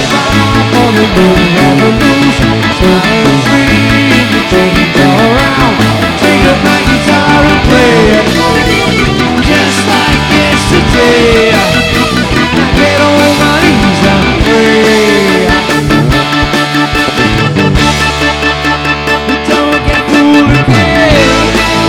time for the new revolution. Set us free to change all around. Take up my guitar and play it just like yesterday. I get on my knees and pray. Don't get fooled again.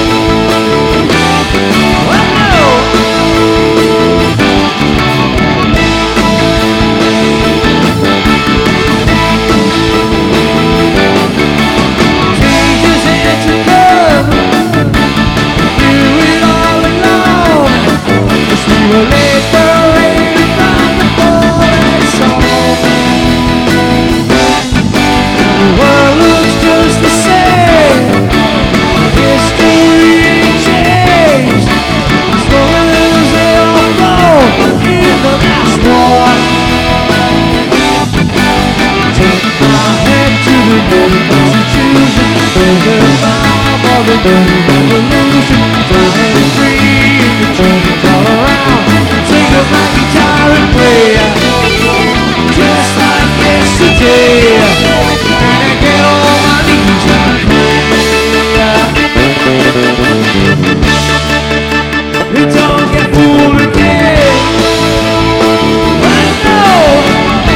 Revolution, flying free, change all around. Take up my guitar and play just like yesterday. And I get on my knees and pray. Don't get fooled again. I know.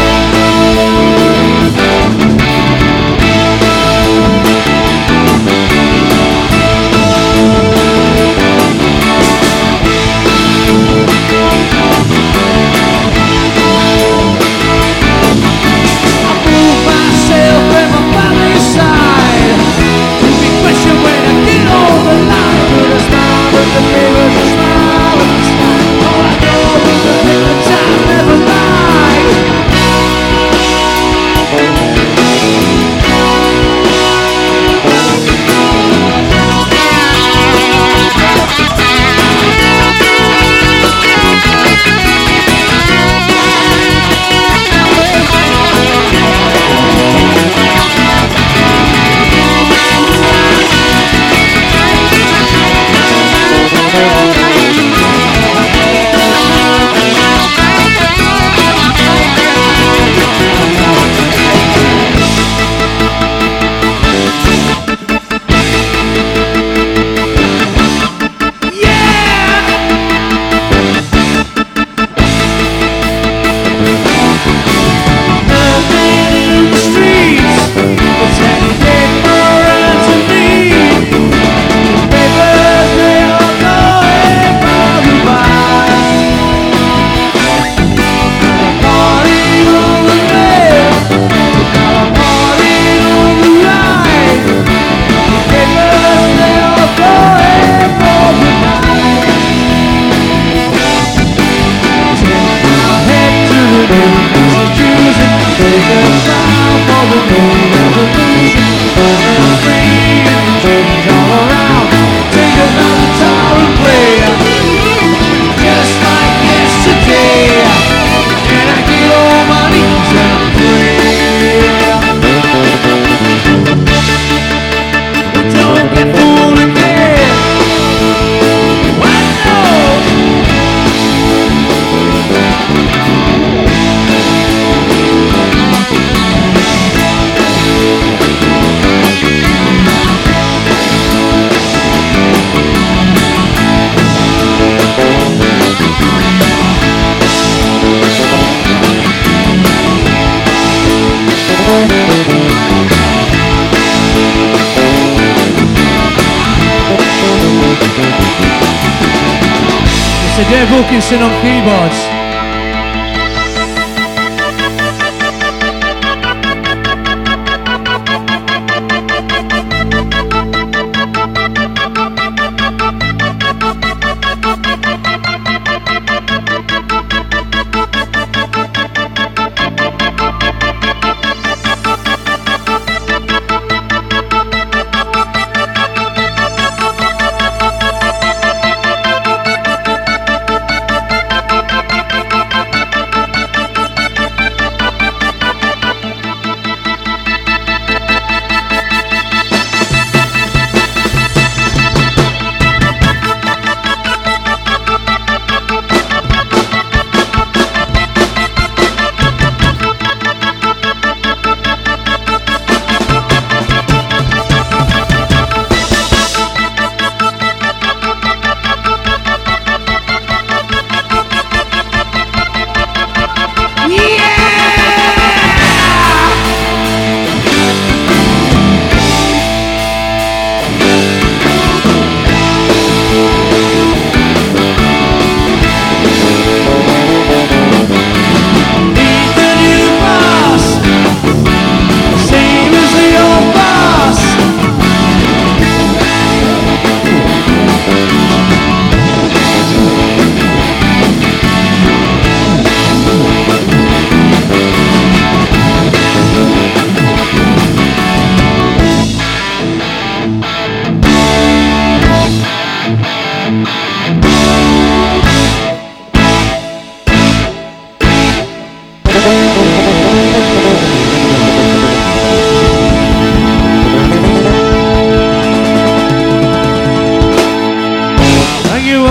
Mr. Dave Wilkinson on keyboards.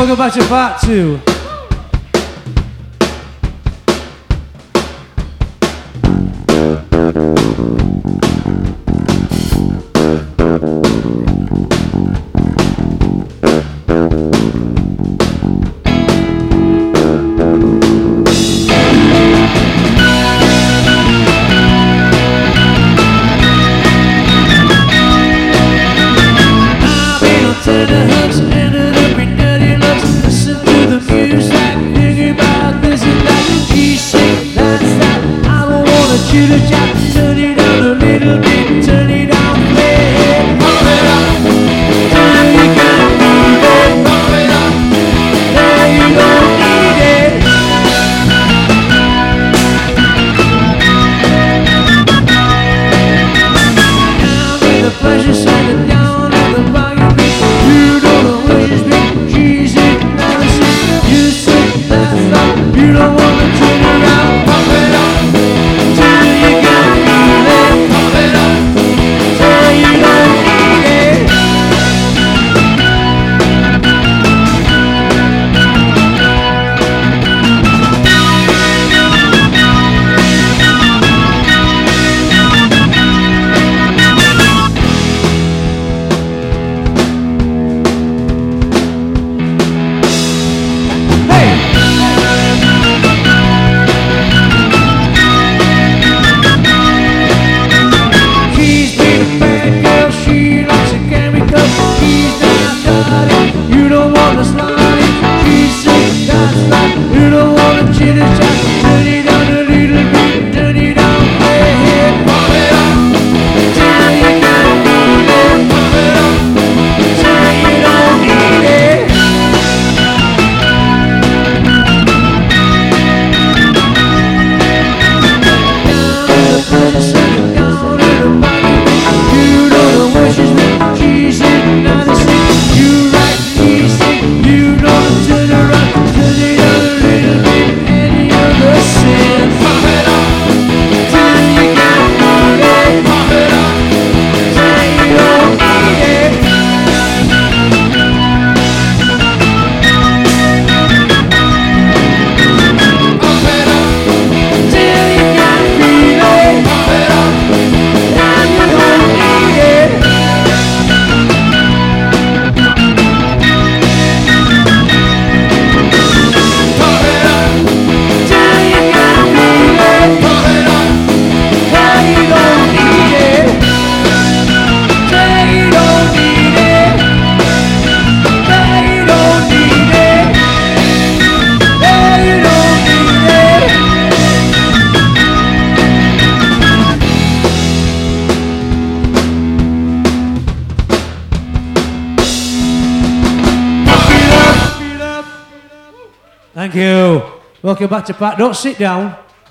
Welcome back to part 2. Thank you. Welcome back to part. Don't sit down,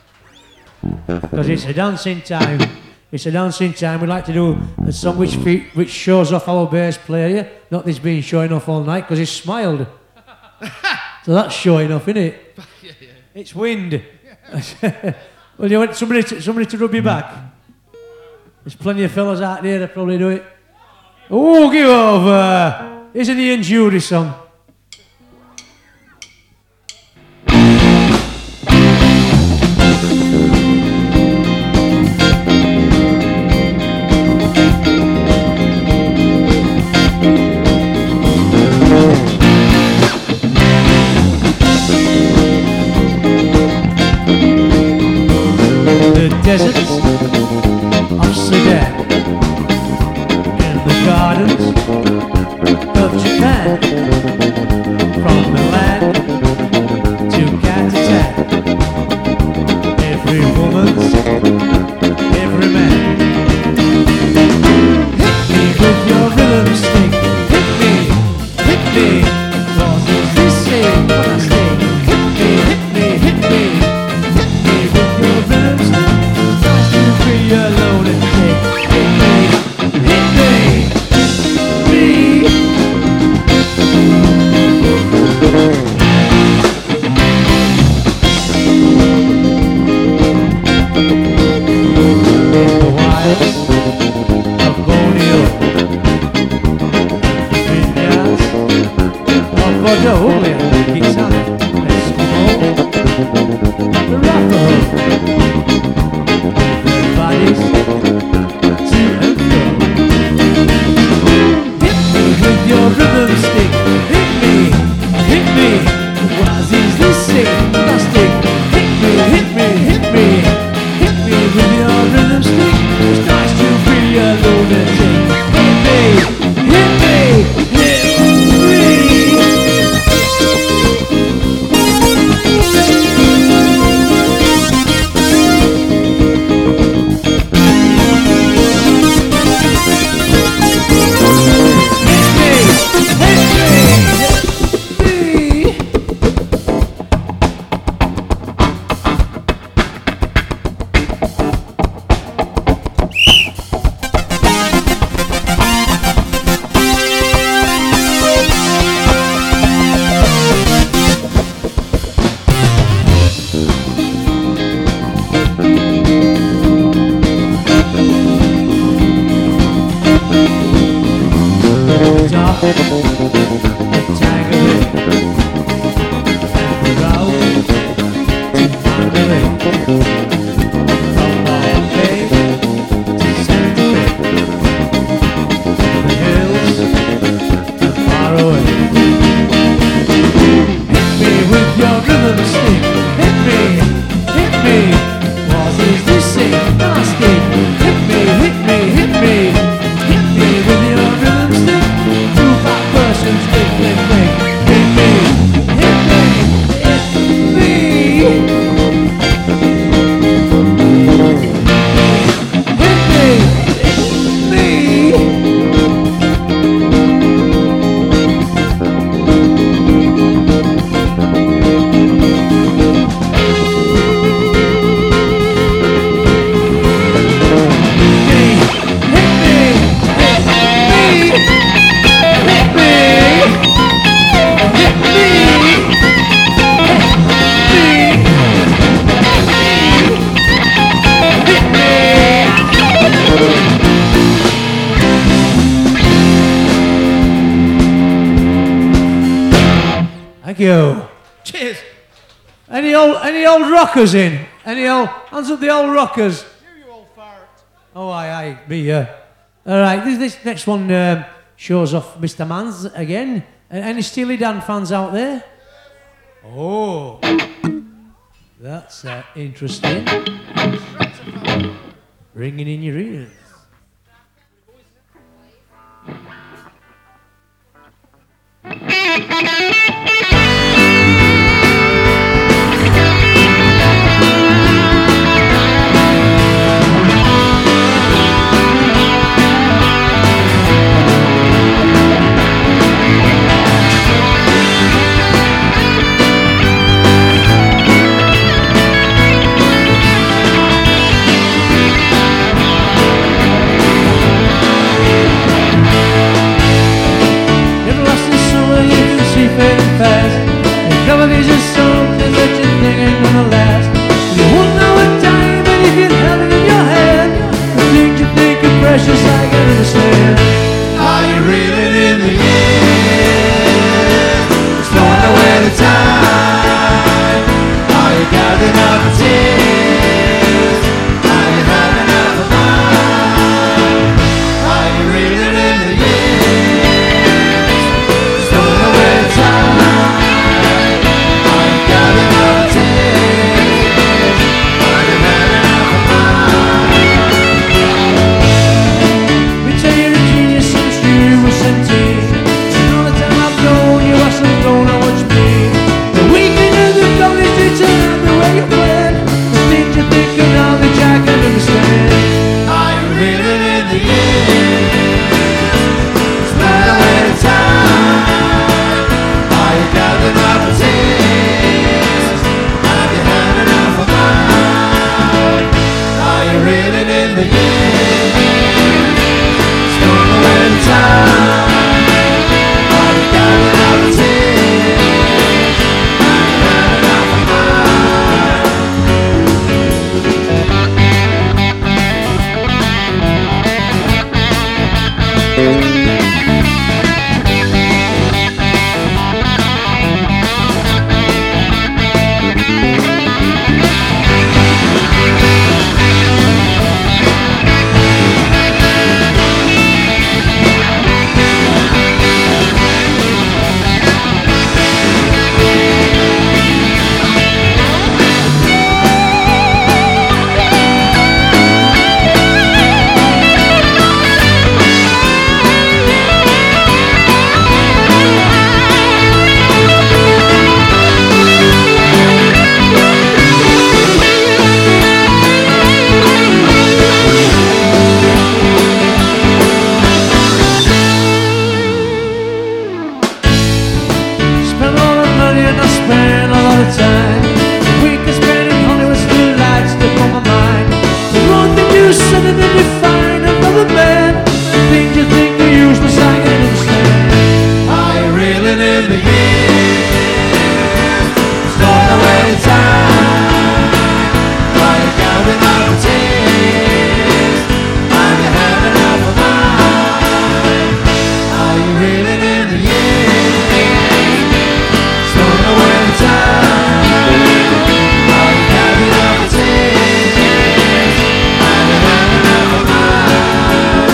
because it's a dancing time. It's a dancing time. We like to do a song which shows off our bass player. Not this being showing off all night, because he smiled. So that's showing off, isn't it? Yeah. It's wind. Well, you want somebody to rub your back? There's plenty of fellas out there that probably do it. Oh, give over. Here's an Ian Jury song. Deserts of Sudan, in the gardens of Japan, from Milan to Kazakh, every woman's, every man. Hit me with your rhythm stick, hit me, what does this say when I say, hit me with your rhythm stick. Alone and take this to and fro. Hit me with your rhythm stick. Hit me, hit me. What is this thing? Plastic. Hit me, hit me, hit me. Hit me with your rhythm stick. It's nice to be a lunatic. Hit me, hit me, hit me. Thank you. Cheers. Any old rockers in? Any old hands up the old rockers? You old fart. Oh aye, me, yeah. Alright, this next one shows off Mr. Mans again. Any Steely Dan fans out there? Oh, that's interesting. Ringing in your ears. and then you find another man. Things you think are useless, I can understand. Are you reeling in the years? Storing away the time. Are you counting up the tears? Have you had enough of mine? Are you reeling in the years? Storing away the time. Are you counting up the tears? Have you had enough of mine?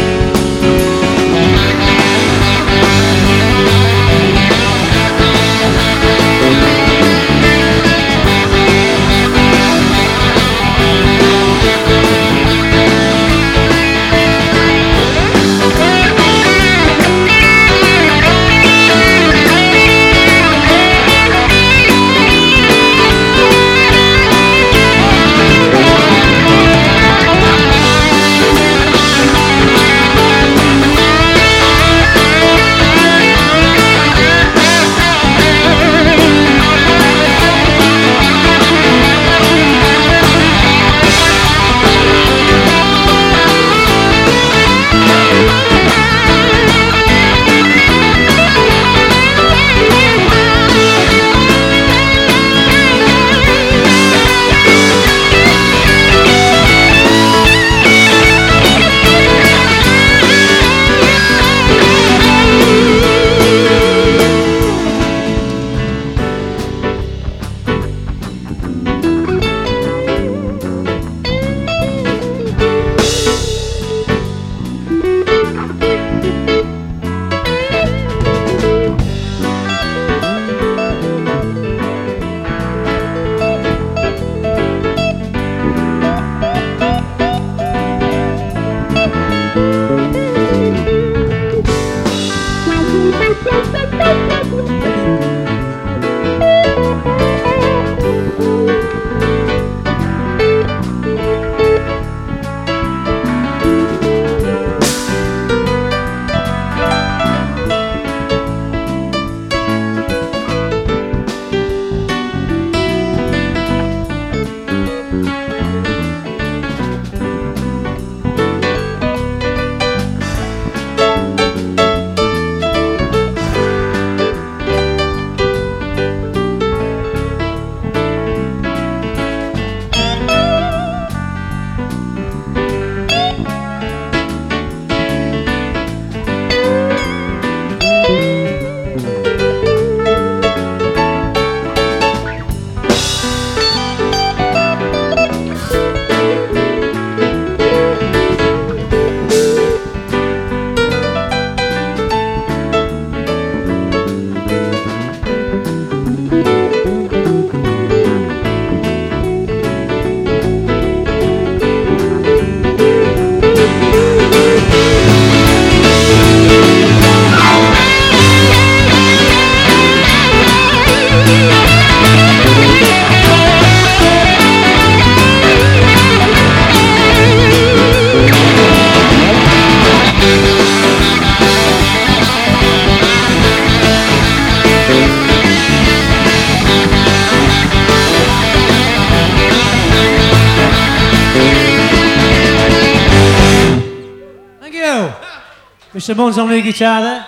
Mr. Munn's on the guitar there.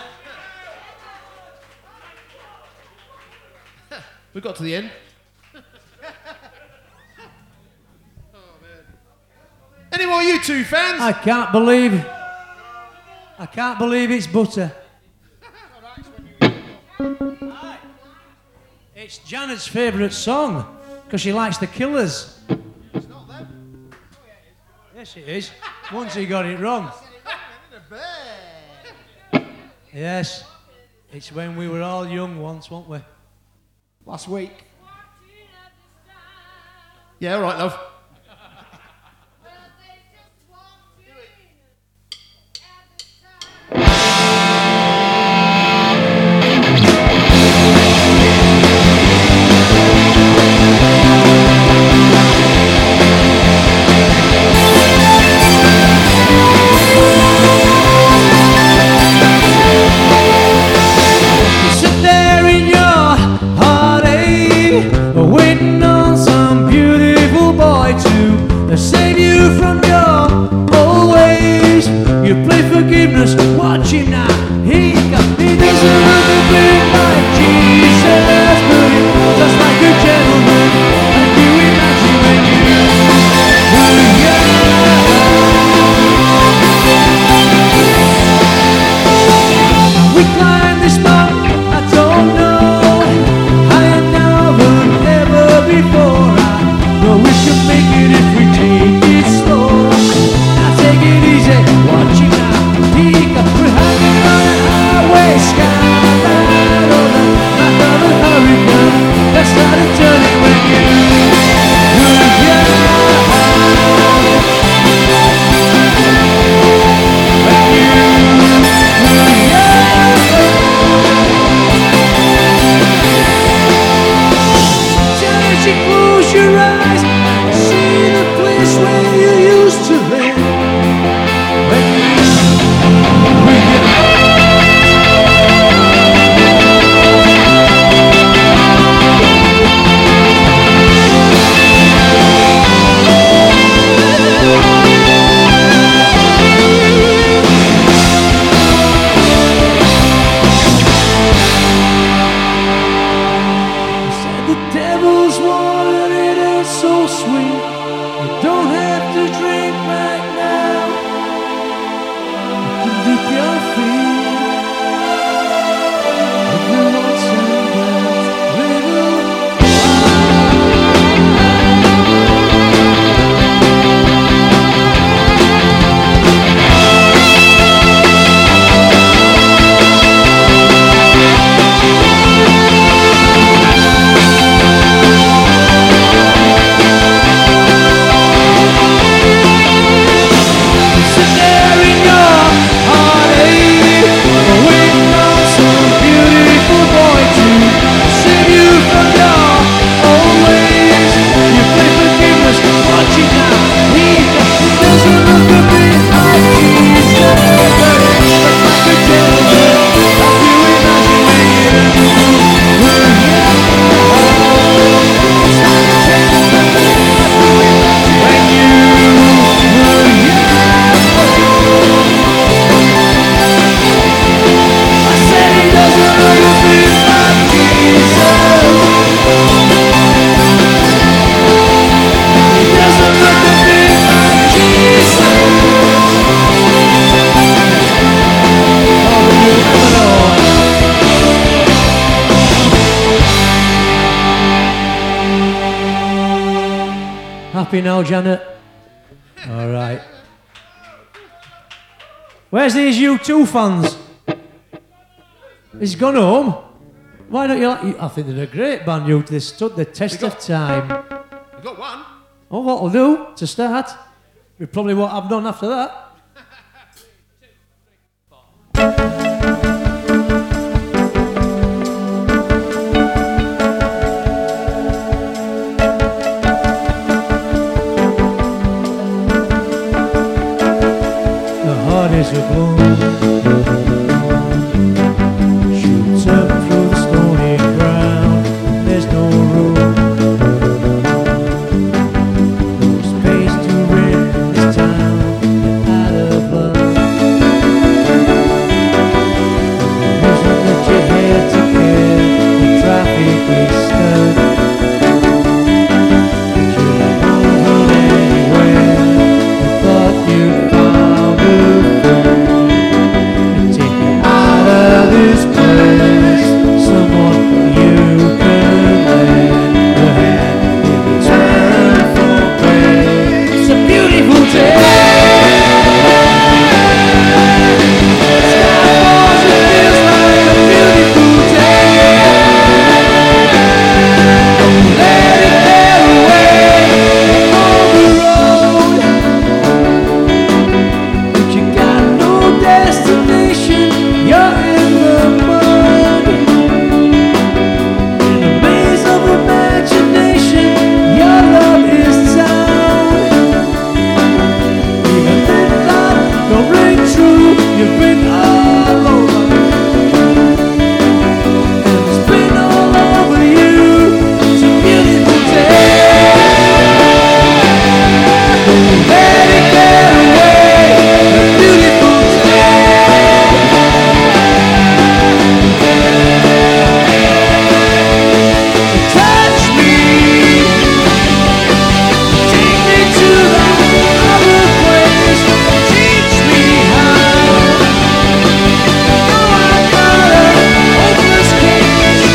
We got to the end. Any more U2 fans? I can't believe it's butter. It's Janet's favourite song because she likes the Killers. It's not them. Yes, it is. Once he got it wrong. Yes, it's when we were all young once, weren't we? Last week. Yeah, all right, love. Waiting on some beautiful boy happy now, Janet? All right. Where's these U2 fans? He's gone home. Why don't you like... I think they're a great band, you. They stood the test of time. We got one. Oh, what'll do to start? We probably won't have none after that. The heart is a glow. Shoots up through the stony ground. There's no room. No space to rid this town out of love. The reason that you had to care, the traffic is stuck. But you're moving anywhere. I thought you found a friend to take you out of this place. Someone you can lend a hand in return for grace. It's a beautiful day. Sky falls, it feels like a beautiful day. Don't let it get away on the road. But you got no destination. You're in the mud. In a maze of imagination, your love is sound. Even midnight don't ring true. You've been all over, and it's been all over you. It's a beautiful day. Don't let it get away. A beautiful day. Touch me, take me to that other place. Teach me how. Oh, I've got a hopeless case.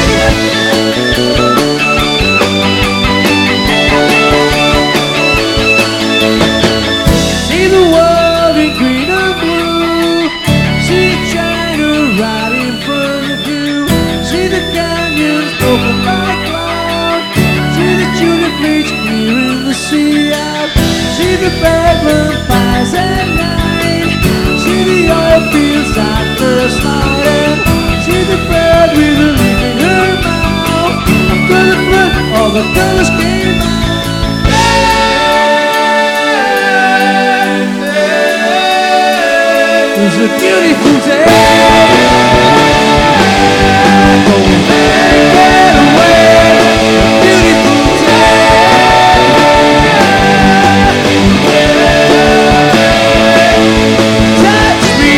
See the world in green and blue. See China right in front of you. See the canyons broken by cloud. See the tuna fleets clear in the sea out. See the bedroom fires at night. See the oil fields at first light. See the bird with a leaf in her mouth. After the flood, all the colors came out. It was a beautiful day. Don't let it get away. A beautiful day. Touch me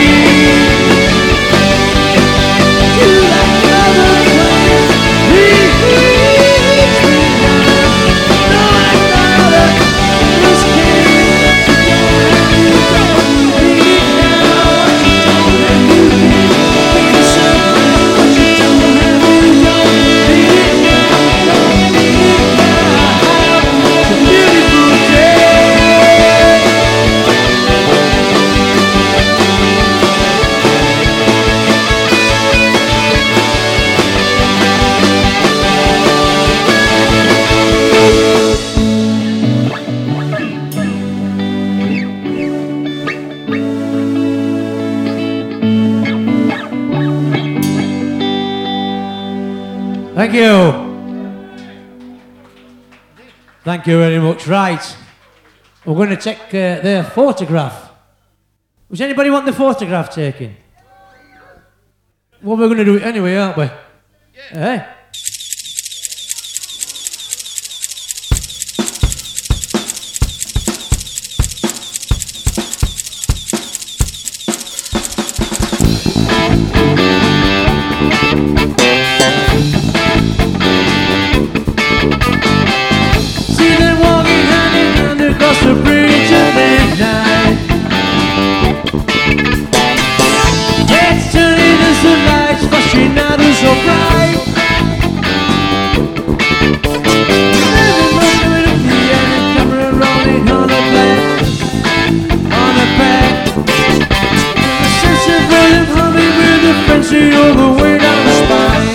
to that other place. Reach me now. No, I'm not a loose kid. You don't need it now. What you don't have, you need. Baby, something. What you don't have, you don't need it now. Don't need it now. It's a beautiful day. Thank you. Thank you very much. Right. We're going to take their photograph. Does anybody want the photograph taken? Well, we're going to do it anyway, aren't we? Yeah. See them walking hand in hand across the bridge at midnight. It's turning as the lights flashing out so bright. me all the way down the spine.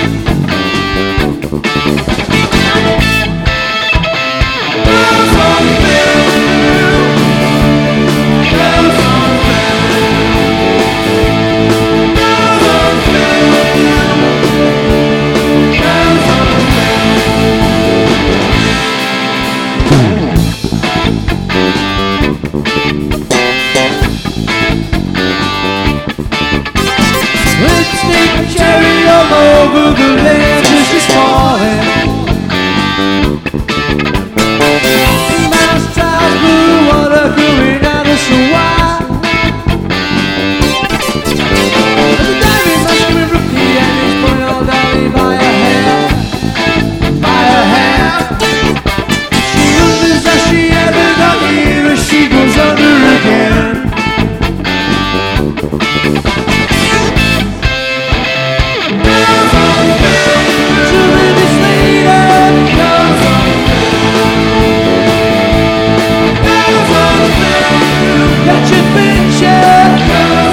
Lipstick cherry all over the lens as she's falling. Mouse tiles, blue water coming out of so wide. There's a diving mask with rookie and he's pulling all Dolly by her hair. By her hair. She wonders how she ever got here as she goes under again. Got your picture.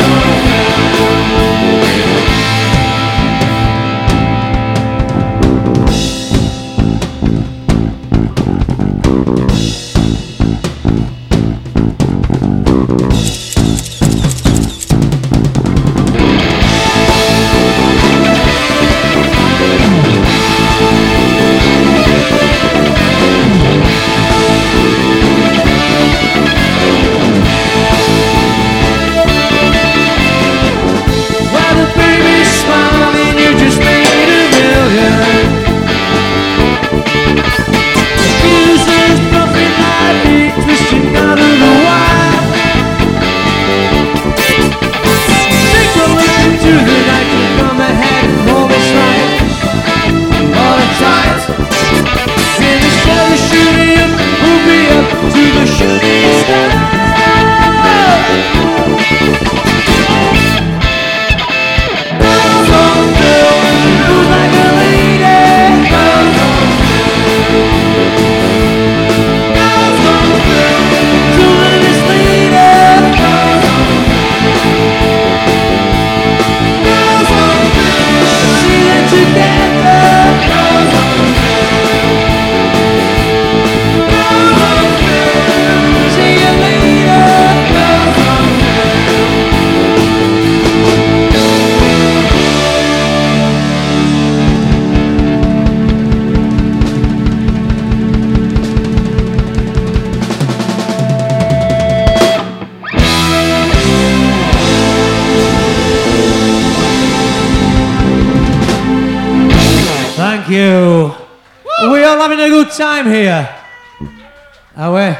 Thank you. Are we all having a good time here? Are we?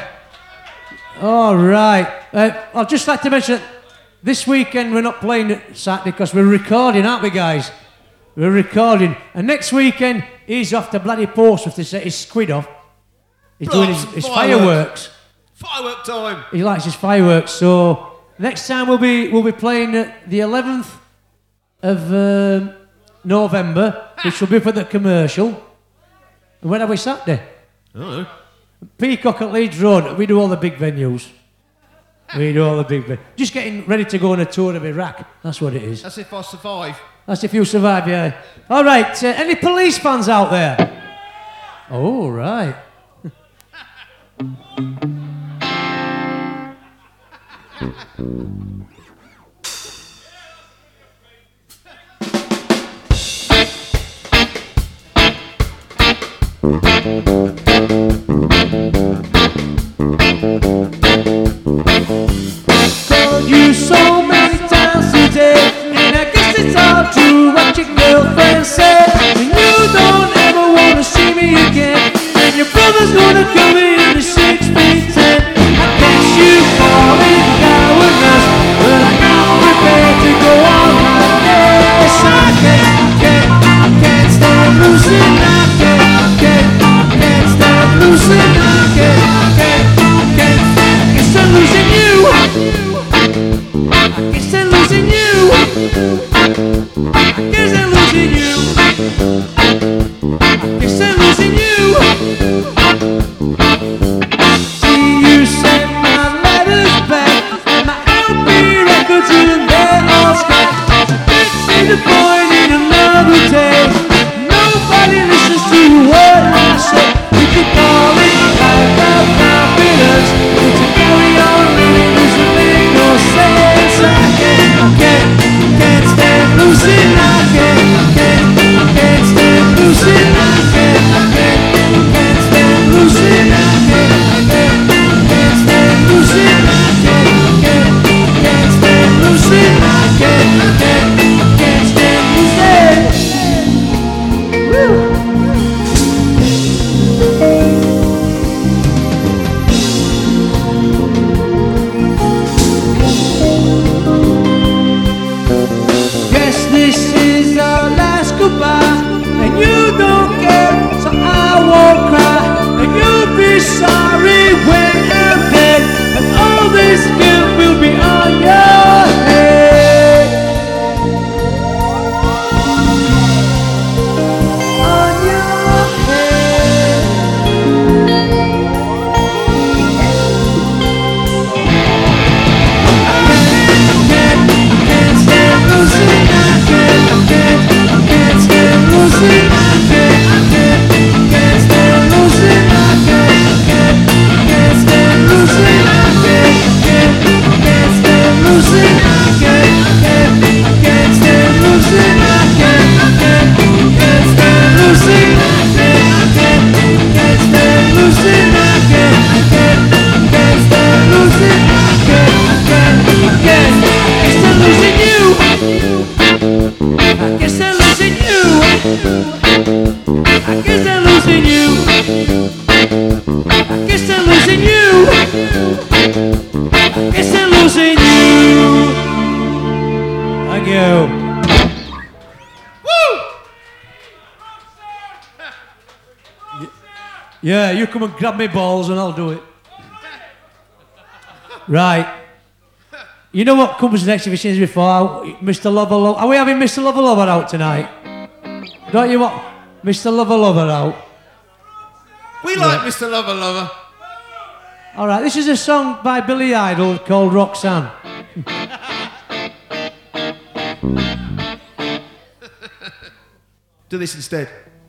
All right. I'd just like to mention that this weekend we're not playing it Saturday because we're recording, aren't we, guys? We're recording. And next weekend he's off to bloody Portsmouth to set his squid off. He's doing his fireworks. Firework time. He likes his fireworks. So next time we'll be playing the 11th of November, which will be for the commercial. And when are we Saturday? Oh. Peacock at Leeds Road. We do all the big venues. We do all the big venues. Just getting ready to go on a tour of Iraq. That's what it is. That's if I survive. That's if you survive, yeah. All right. Any police fans out there? Oh, right. Called you so many times today, and I guess it's all true what your girlfriend said. And you don't ever want to see me again, and your brother's gonna come in at 6 feet 10. I guess you fall in cowardice, but I'm not prepared to go on like this. I can't stand losing. I can't you. Woo! Yeah, you come and grab me balls and I'll do it. Right. You know what comes next if you've seen this before? Mr. Lover Lover. Are we having Mr. Lover Lover out tonight? Don't you want Mr. Lover Lover out? We like Mr. Lover Lover. All right, this is a song by Billy Idol called Roxanne. Do this instead.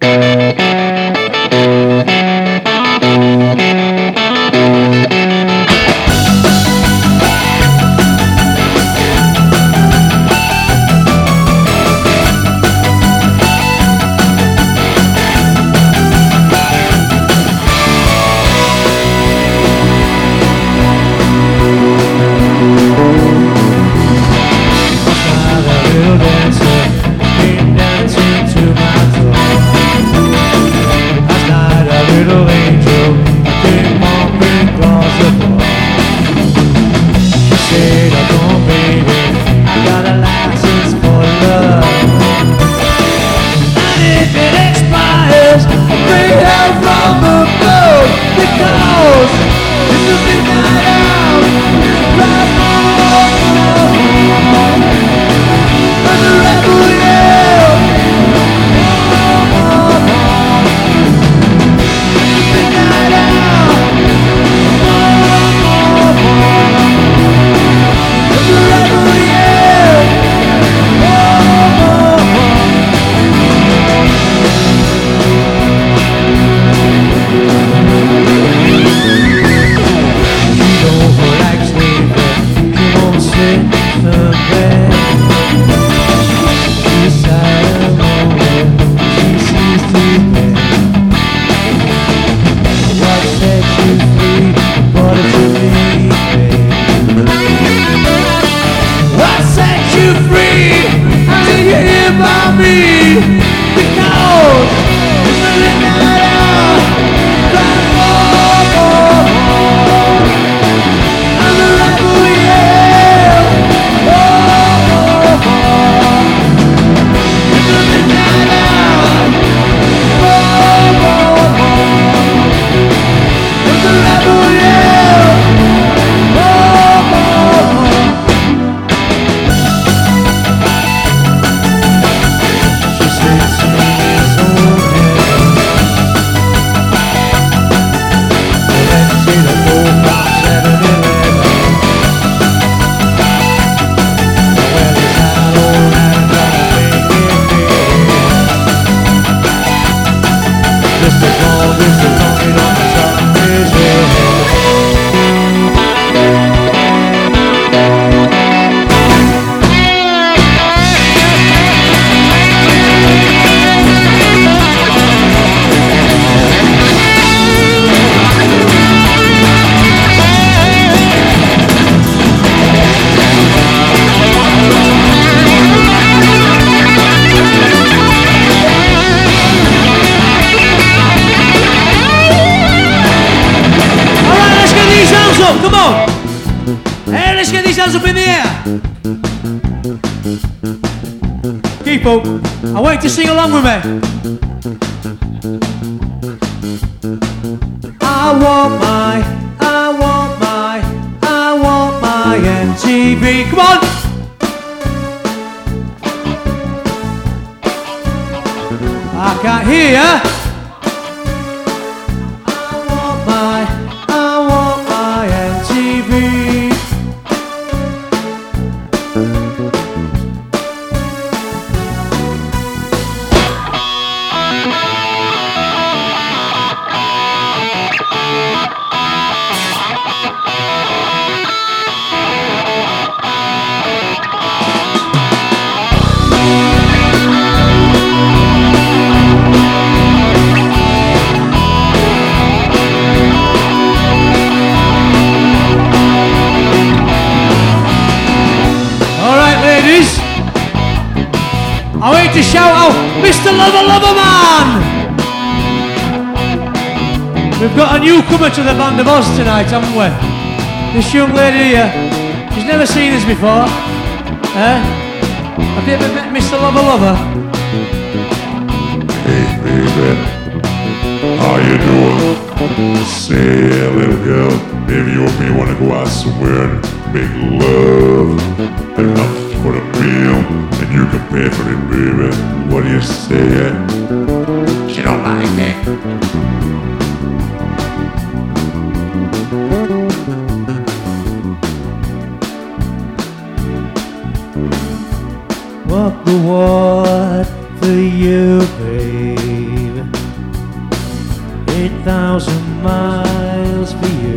I want you to sing along with me. I want my MTV. Come on. I can't hear ya. I want my MTV. I want you to shout out, Mr. Lover Lover Man! We've got a newcomer to the Band of Oz tonight, haven't we? This young lady here, she's never seen us before. Have you ever met Mr. Lover Lover? Hey baby, how you doing? Say little girl, maybe you and me wanna go out somewhere and make love. Enough for a meal, and you can pay for it, baby. What do you say? She don't like me. Walk the water for you, babe. 8,000 miles for you.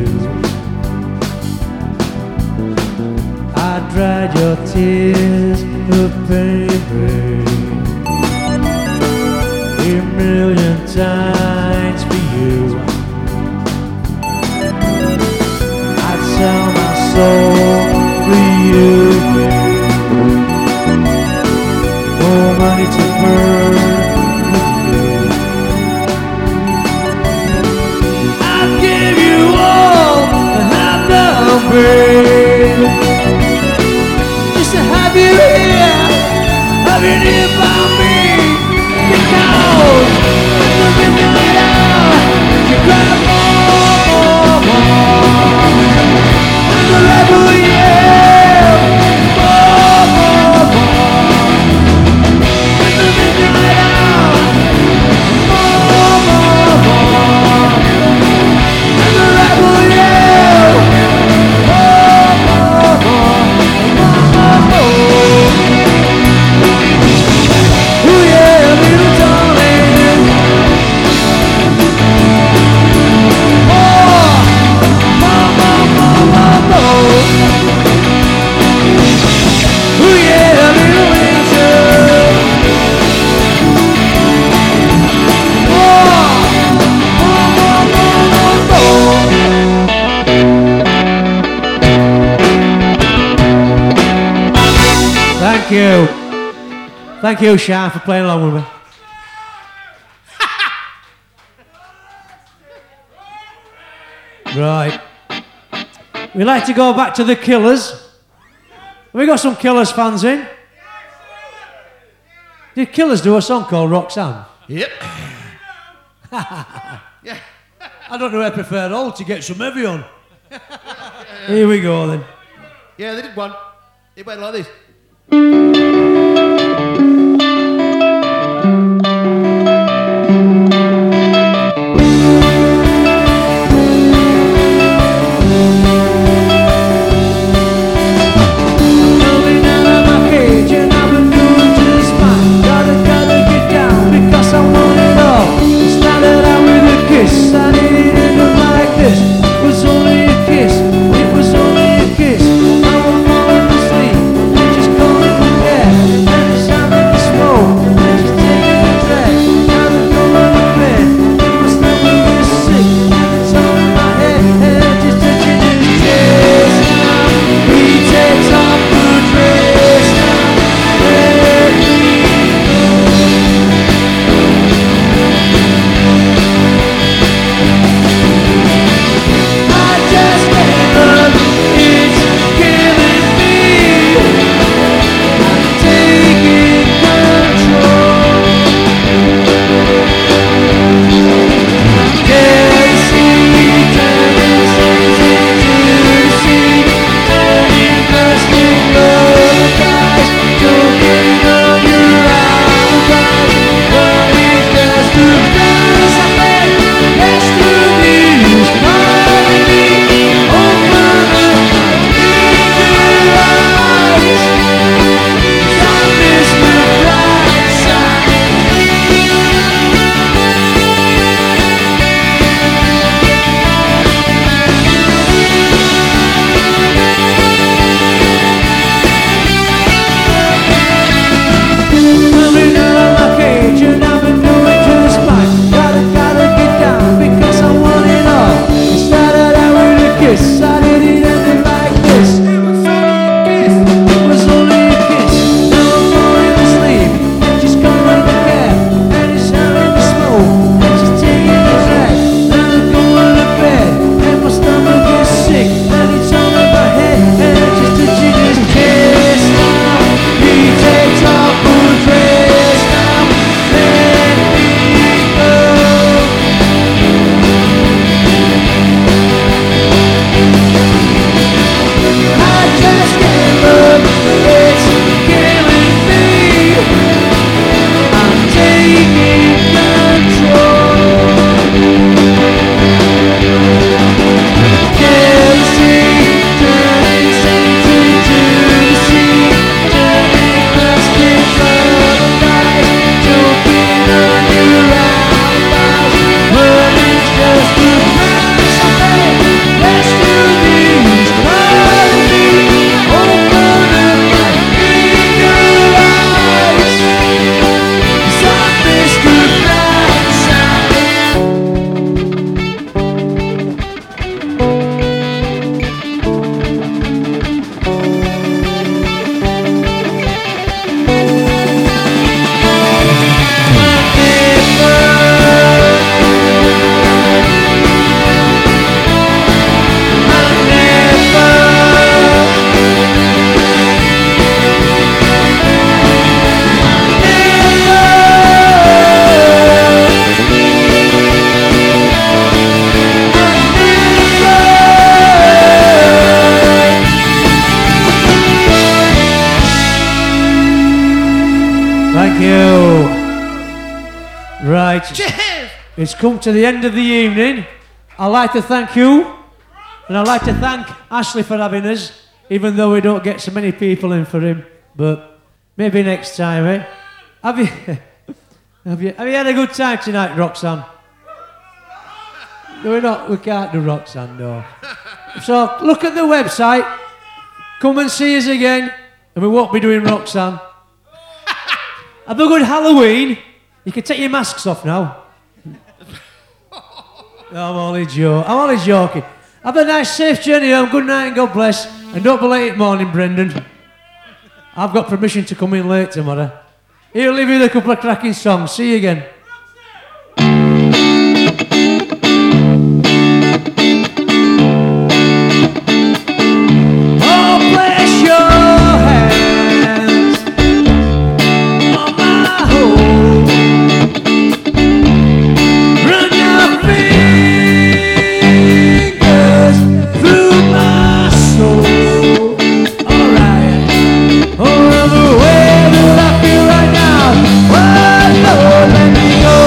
I dried your tears of pain, 1,000,000 times for you. I'd sell my soul for you, babe. More money to burn with you. I'd give you all that I've done, babe. Just to have you here, have you near by me. Because in the midnight hour, you grab more. And the rebel yell, more. In the midnight hour, more. And the rebel yell, more. Ooh yeah, little darling. More. Ooh yeah, little angel. Thank you. Thank you, Sean, for playing along with me. Right. We like to go back to the Killers. Have we got some Killers fans in? Did Killers do a song called Roxanne? Yep. I don't know who I prefer all to get some heavy on. Here we go then. Yeah, they did one. It went like this. Coming out of my cage and I've been doing just fine. Gotta get down because I want it all. It started out with a kiss, I didn't end up like this. It was only a kiss, it was only a kiss. Now I'm falling asleep, I'm just calling my dad. And it's time to Thank you. Right. Cheers! It's come to the end of the evening. I'd like to thank you, and I'd like to thank Ashley for having us, even though we don't get so many people in for him. But maybe next time, eh? Have you had a good time tonight, Roxanne? No, we can't do Roxanne, no. So look at the website, come and see us again, and we won't be doing Roxanne. Have a good Halloween. You can take your masks off now. I'm only joking. Have a nice, safe journey home. Good night and God bless. And don't be late morning, Brendan. I've got permission to come in late tomorrow. He'll leave you with a couple of cracking songs. See you again. Oh, bless your hands on my home. Run your fingers through my soul. Alright. Oh, the way that I feel right now. Oh, Lord, let me go.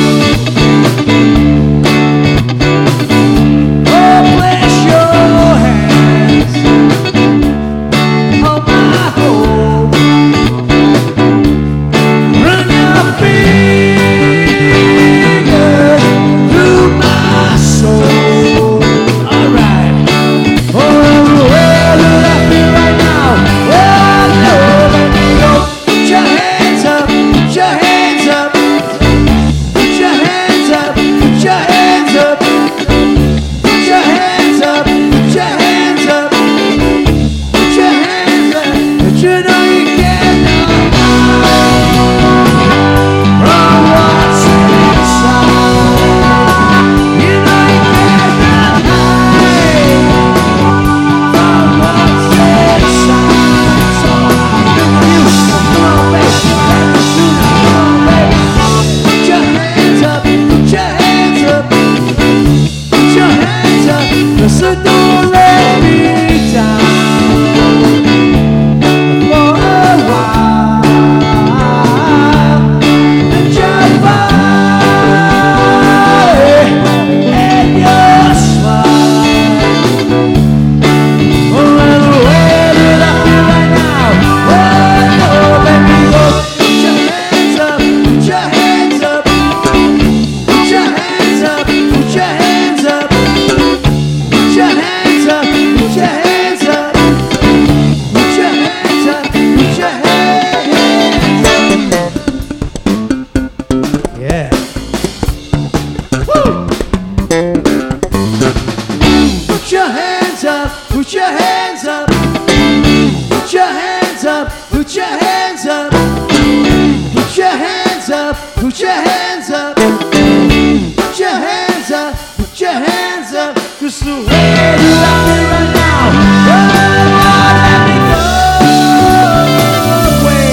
Oh, bless your hands on my home. Run your fingers through my soul. Alright. Oh, the way that I feel right now. Oh, Lord, let me go. Put your hands up. Put your hands up. Put your hands up. Put your hands up. Put your hands up. Put your hands up. Put your hands up. But you know you cannot hide from what's inside. You know you cannot hide from what's inside. So you come on, baby. Come on, baby. Put your hands up. Put your hands up. Put your hands up. Just don't let me down for a while. And your body and your smile. Oh, and the way that I feel right now. Oh, Lord, let me go. Put your hands up. Put your hands up. Put your hands up. Put your hands up. Put your hands up. Put your hands up. Put your hands up. Put your hands up. Yeah. Woo! Put your hands up. Put your hands up. Put your hands up. Put your hands up. Put your hands up. Put your hands up. Put your hands up. Put your hands up. Just the way that I feel right now. Oh, Lord, let me go away.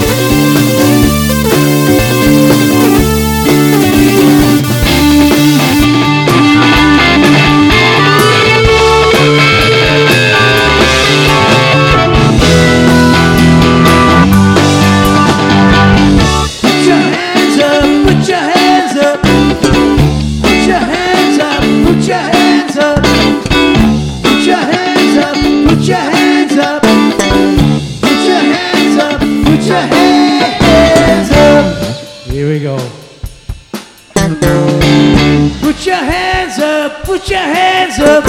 Put your hands up. Put your hands up. Put your hands up. Put your hands up. Put your hands up. Put your hands up. Put your hands up. Put your hands up. Here we go. Put your hands up. Put your hands up.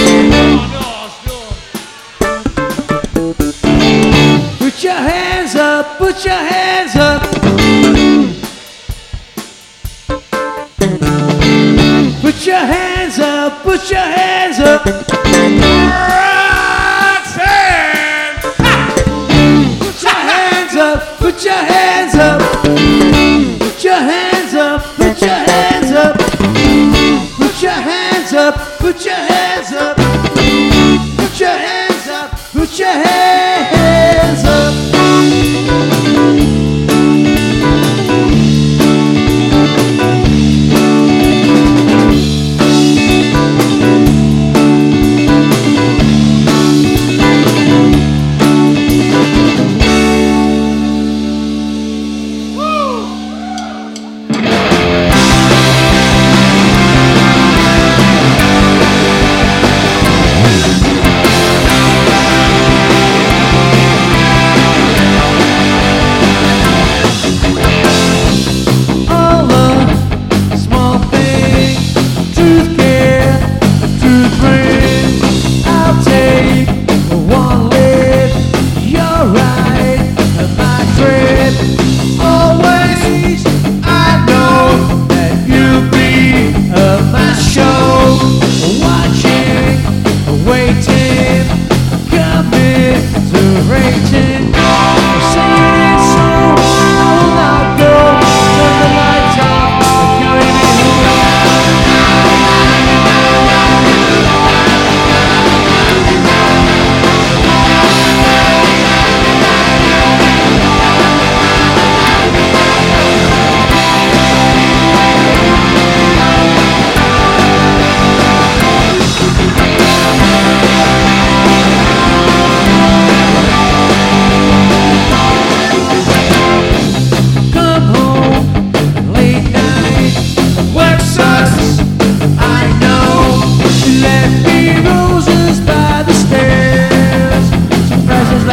Put your hands up. Put your hands up. Put your hands up. Put your hands up. Roxanne! Put your hands up. Put your hands up. Put your hands up. Put your hands up. Put your hands up. Put your hands up. Put your hands up. Put your hands up.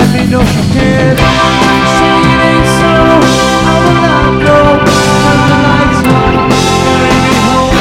let me know she cares. Say it ain't so, I will not go. Turn the lights on, carry me home.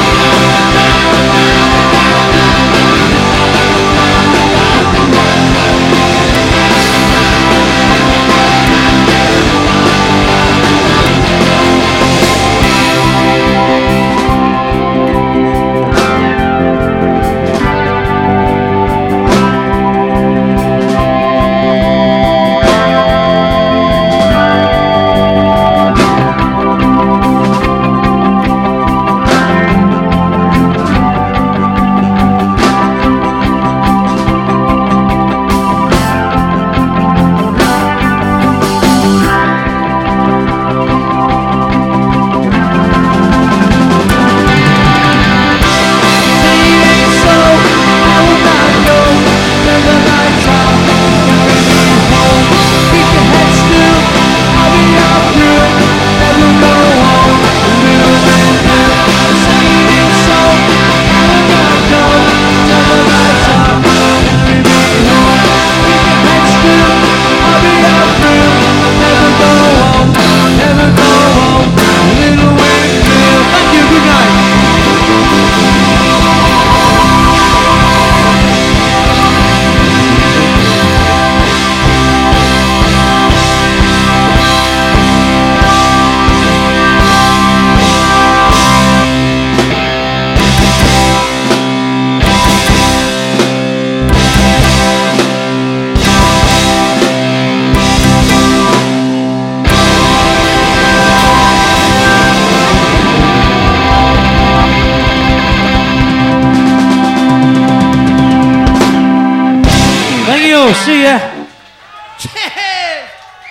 See ya. Cheers!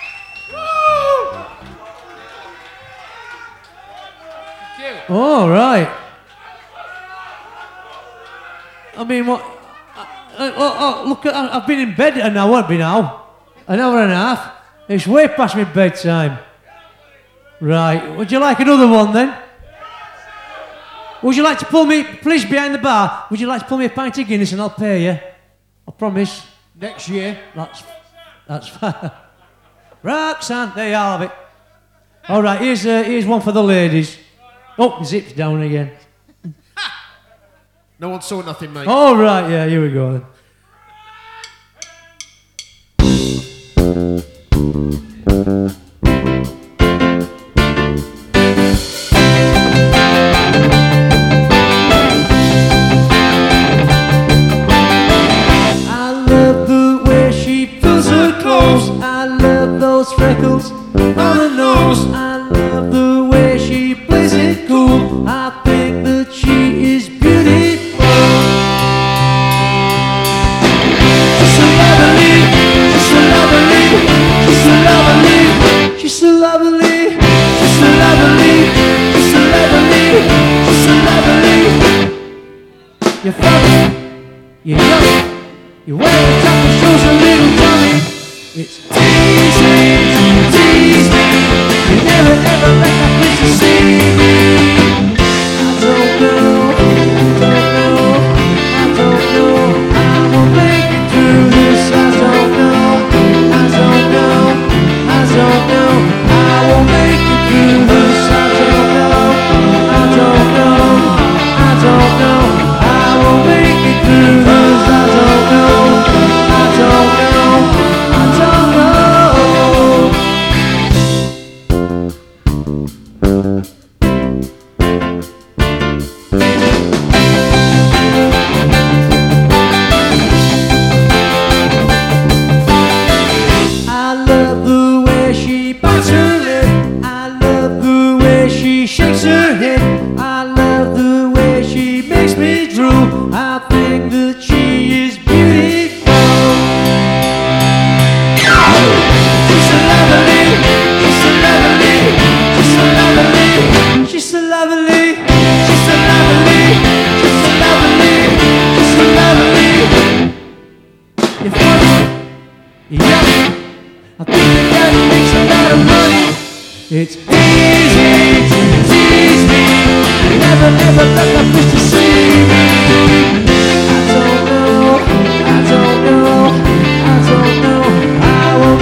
All right. I mean, what? Look, I've been in bed an hour now. An hour and a half. It's way past my bedtime. Right. Would you like another one then? Would you like to pull me, please, behind the bar? Would you like to pull me a pint of Guinness and I'll pay you? I promise. Next year. That's fine. Roxanne, there you have it. All right, here's one for the ladies. Oh, zips down again. No one saw nothing, mate. All right, yeah, here we go then. Freckles on her nose. I love the way she plays it cool. I think that she is beautiful. She's so lovely, she's so lovely, she's so lovely, she's so lovely, she's so lovely, she's so lovely, she's so lovely. You're funny, you're young, you wear a top that shows a little tummy. It's easy to tease me. You never ever let that place to see me. I don't know, I will make it through this. I don't know, I will make it through this. I don't know, I will make it through this. I don't know. It's easy to tease me. You never let that push to see me. I don't know. I will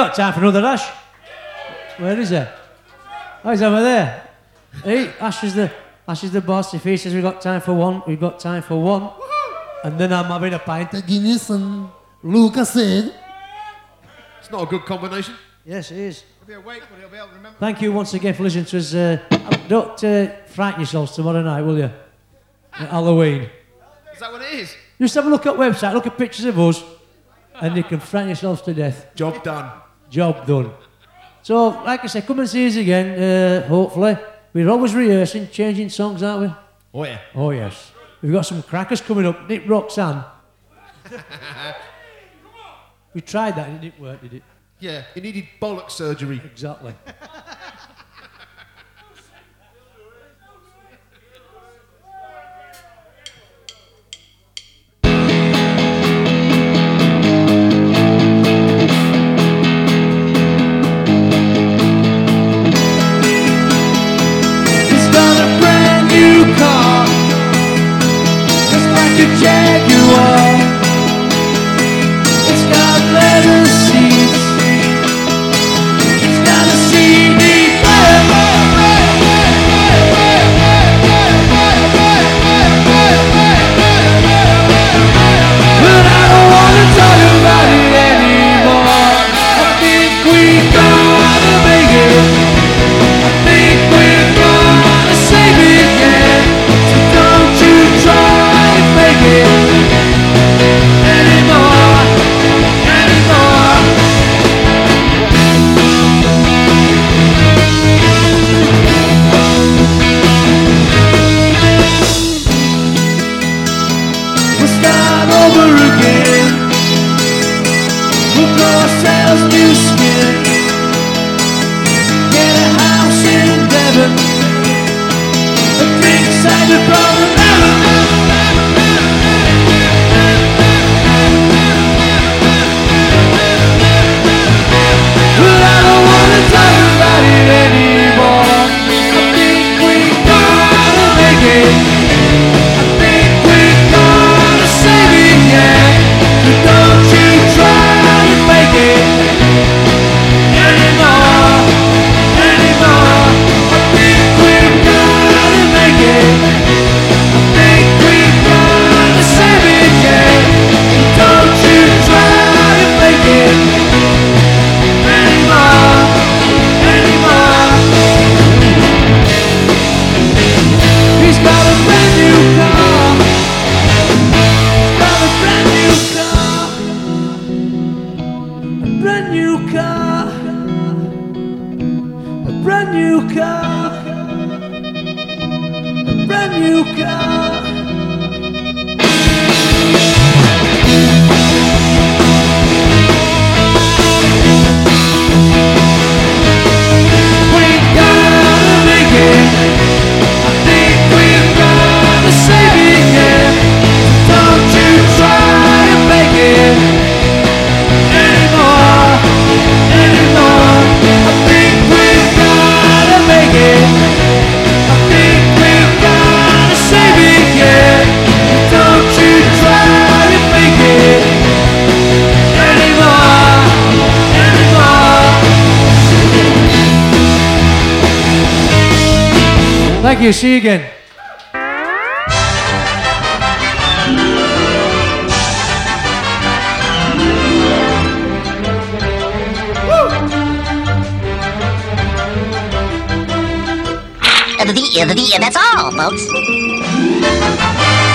got time for another Ash? Where is he? Oh, he's over there. Hey, Ash is the boss. If he says we've got time for one, we've got time for one. And then I'm having a pint of Guinness and Lucas said. It's not a good combination. Yes, it is. He'll be awake, but he'll be able to remember. Thank you once again for listening to us. Don't frighten yourselves tomorrow night, will you? At Halloween. Is that what it is? Just have a look at the website, look at pictures of us, and you can frighten yourselves to death. Job done. Job done. So, like I said, come and see us again, hopefully. We're always rehearsing, changing songs, aren't we? Oh yeah. Oh, yes. We've got some crackers coming up. Nick Roxanne. We tried that and it didn't work, did it? Yeah, he needed bollock surgery. Exactly. He's got a brand new car, just like a Jaguar. It's got leather seats, it's got a CD player. But I don't wanna talk about it anymore. I think we're gonna make it. I think we're gonna save it, yeah. So don't you try and fake it anymore, anymore. We'll start over again. We'll grow ourselves new skin. Get a house in Devon, a drink cider from the but I don't wanna talk about it anymore. I think we're gonna make it. I think we're gonna save it, yeah. So don't you try and fake it anymore, anymore. I think we're gonna make it. I think we're gonna save it, yeah. So don't you try and fake it anymore, anymore. He's got a brand new car. He's got a brand new car. A brand new car. A brand new car. A brand new car. We're gonna make it. I think we're gonna save it, yeah. Don't you try and make it anymore, anymore. I think we're gonna make it. I think we're gonna save it, yeah. Don't you try and make it anymore, anymore. Thank you. See you again. That's all, folks.